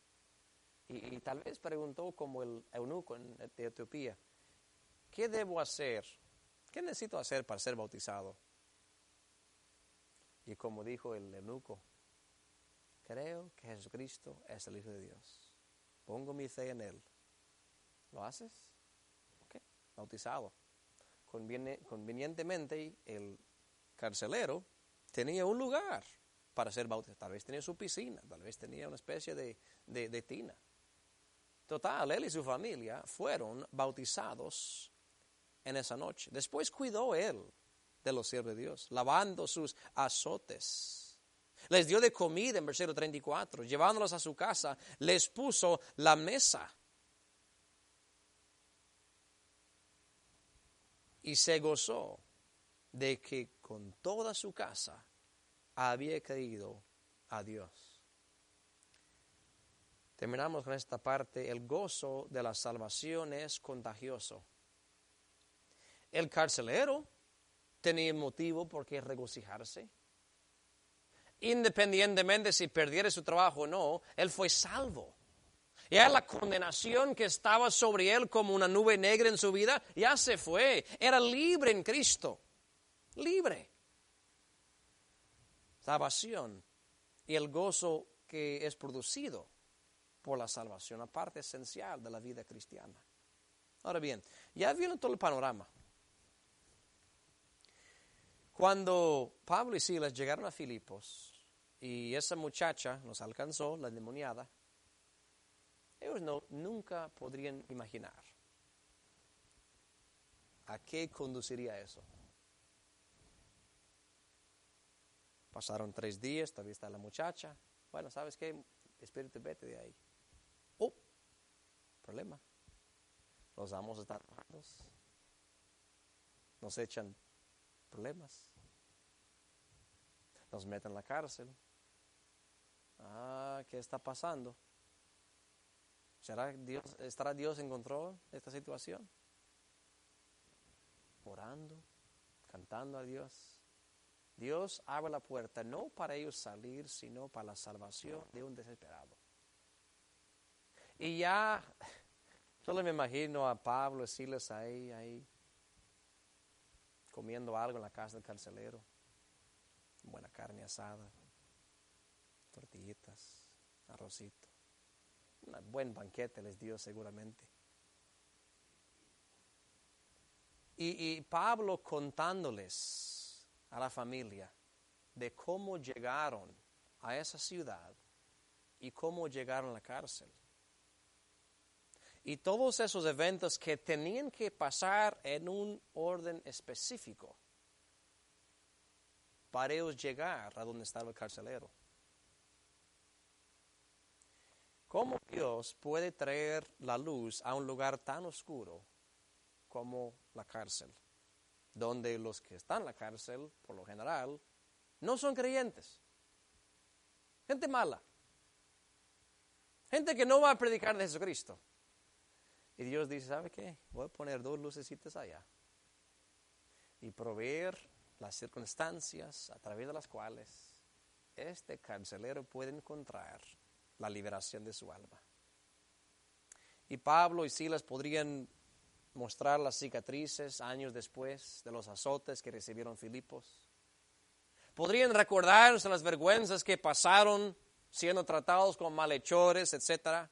Y tal vez preguntó como el eunuco de Etiopía, ¿qué debo hacer? ¿Qué necesito hacer para ser bautizado? Y como dijo el eunuco, creo que Jesucristo es el Hijo de Dios. Pongo mi fe en Él. ¿Lo haces? Ok, bautizado. Convenientemente, el carcelero tenía un lugar para ser bautizado. Tal vez tenía su piscina, tal vez tenía una especie de tina. Total, él y su familia fueron bautizados en esa noche. Después cuidó él de los siervos de Dios, lavando sus azotes. Les dio de comida en versículo 34, llevándolos a su casa, les puso la mesa. Y se gozó de que con toda su casa había creído a Dios. Terminamos con esta parte. El gozo de la salvación es contagioso. El carcelero tenía motivo por qué regocijarse. Independientemente si perdiera su trabajo o no, él fue salvo. Ya la condenación que estaba sobre él como una nube negra en su vida, ya se fue. Era libre en Cristo. Libre. Salvación y el gozo que es producido por la salvación, una parte esencial de la vida cristiana. Ahora bien, ya viene todo el panorama. Cuando Pablo y Silas llegaron a Filipos y esa muchacha nos alcanzó, la endemoniada, ellos nunca podrían imaginar a qué conduciría eso. Pasaron 3 días, todavía está la muchacha. Bueno, ¿sabes qué? Espíritu, vete de ahí. Problema. Los amos están enojados. Nos echan problemas. Nos meten en la cárcel. ¿Qué está pasando? ¿Estará Dios en control de esta situación? Orando, cantando a Dios. Dios abre la puerta no para ellos salir, sino para la salvación de un desesperado. Y ya, solo me imagino a Pablo y Silas ahí, comiendo algo en la casa del carcelero. Buena carne asada, tortillitas, arrocito. Un buen banquete les dio seguramente. Y Pablo contándoles a la familia de cómo llegaron a esa ciudad y cómo llegaron a la cárcel. Y todos esos eventos que tenían que pasar en un orden específico para ellos llegar a donde estaba el carcelero. ¿Cómo Dios puede traer la luz a un lugar tan oscuro como la cárcel? Donde los que están en la cárcel, por lo general, no son creyentes. Gente mala. Gente que no va a predicar de Jesucristo. Y Dios dice, ¿sabe qué? Voy a poner 2 lucecitas allá. Y proveer las circunstancias a través de las cuales este carcelero puede encontrar la liberación de su alma. Y Pablo y Silas podrían mostrar las cicatrices años después de los azotes que recibieron Filipos. Podrían recordarse las vergüenzas que pasaron siendo tratados como malhechores, etc.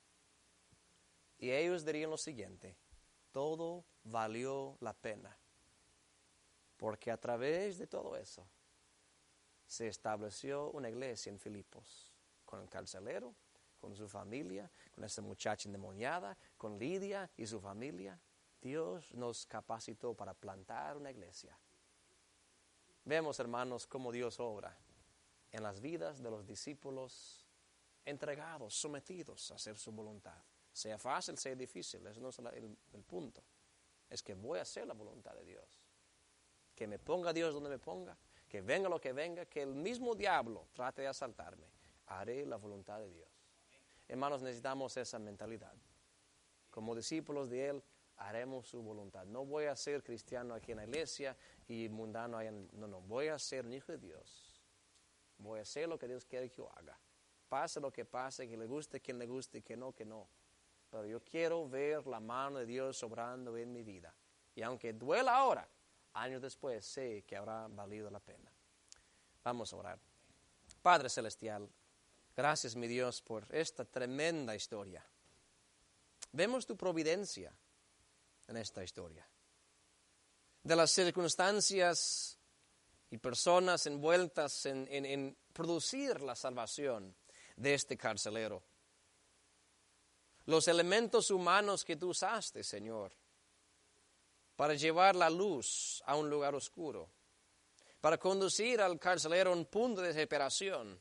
Y ellos dirían lo siguiente: todo valió la pena, porque a través de todo eso se estableció una iglesia en Filipos, con el carcelero, con su familia, con esa muchacha endemoniada, con Lidia y su familia. Dios nos capacitó para plantar una iglesia. Vemos, hermanos, cómo Dios obra en las vidas de los discípulos entregados, sometidos a hacer su voluntad. Sea fácil, sea difícil, eso no es el punto. Es que voy a hacer la voluntad de Dios. Que me ponga Dios donde me ponga, que venga lo que venga, que el mismo diablo trate de asaltarme. Haré la voluntad de Dios. Hermanos, necesitamos esa mentalidad. Como discípulos de Él, haremos su voluntad. No voy a ser cristiano aquí en la iglesia y mundano allá. No, voy a ser un hijo de Dios. Voy a hacer lo que Dios quiere que yo haga. Pase lo que pase, que le guste quien le guste y que no. Pero yo quiero ver la mano de Dios obrando en mi vida. Y aunque duela ahora, años después sé que habrá valido la pena. Vamos a orar. Padre Celestial, gracias, mi Dios, por esta tremenda historia. Vemos tu providencia en esta historia. De las circunstancias y personas envueltas en producir la salvación de este carcelero. Los elementos humanos que tú usaste, Señor, para llevar la luz a un lugar oscuro, para conducir al carcelero a un punto de desesperación.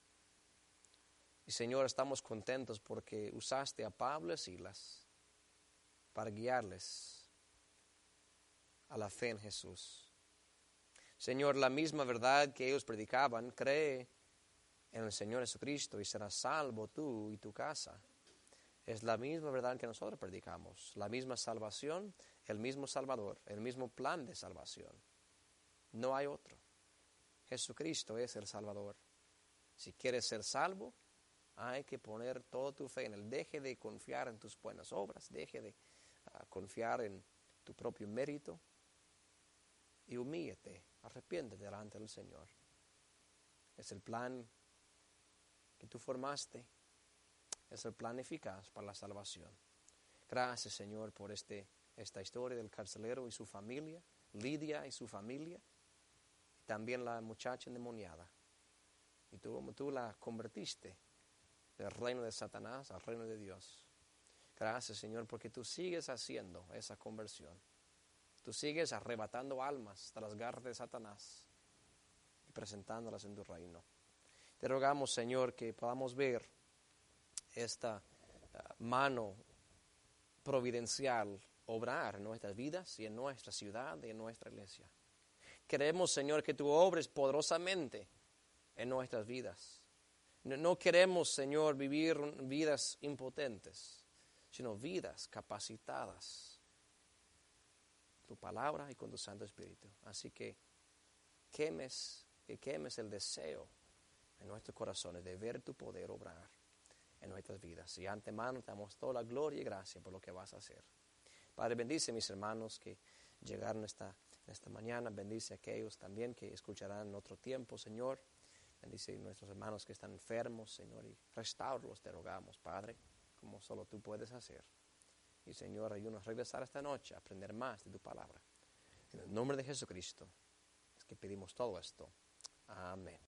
Y Señor, estamos contentos porque usaste a Pablo y Silas para guiarles a la fe en Jesús. Señor, la misma verdad que ellos predicaban, cree en el Señor Jesucristo y serás salvo tú y tu casa. Es la misma verdad que nosotros predicamos, la misma salvación, el mismo Salvador, el mismo plan de salvación. No hay otro. Jesucristo es el Salvador. Si quieres ser salvo, hay que poner toda tu fe en Él. Deje de confiar en tus buenas obras, deje de confiar en tu propio mérito y humíllate, arrepiéntete delante del Señor. Es el plan que tú formaste, es el plan eficaz para la salvación. Gracias, Señor, por esta historia del carcelero y su familia, Lidia y su familia, y también la muchacha endemoniada. Y tú la convertiste del reino de Satanás al reino de Dios. Gracias, Señor, porque tú sigues haciendo esa conversión. Tú sigues arrebatando almas de las garras de Satanás y presentándolas en tu reino. Te rogamos, Señor, que podamos ver esta mano providencial obrar en nuestras vidas y en nuestra ciudad y en nuestra iglesia. Queremos, Señor, que tú obres poderosamente en nuestras vidas. No queremos, Señor, vivir vidas impotentes, sino vidas capacitadas tu palabra y con tu Santo Espíritu. Así que quemes el deseo en nuestros corazones de ver tu poder obrar en nuestras vidas. Y antemano te damos toda la gloria y gracia por lo que vas a hacer. Padre, bendice a mis hermanos que llegaron esta mañana. Bendice a aquellos también que escucharán en otro tiempo, Señor. Bendice a nuestros hermanos que están enfermos, Señor, y restaurlos, te rogamos, Padre, como solo tú puedes hacer. Y, Señor, ayúdanos a regresar esta noche a aprender más de tu palabra. En el nombre de Jesucristo es que pedimos todo esto. Amén.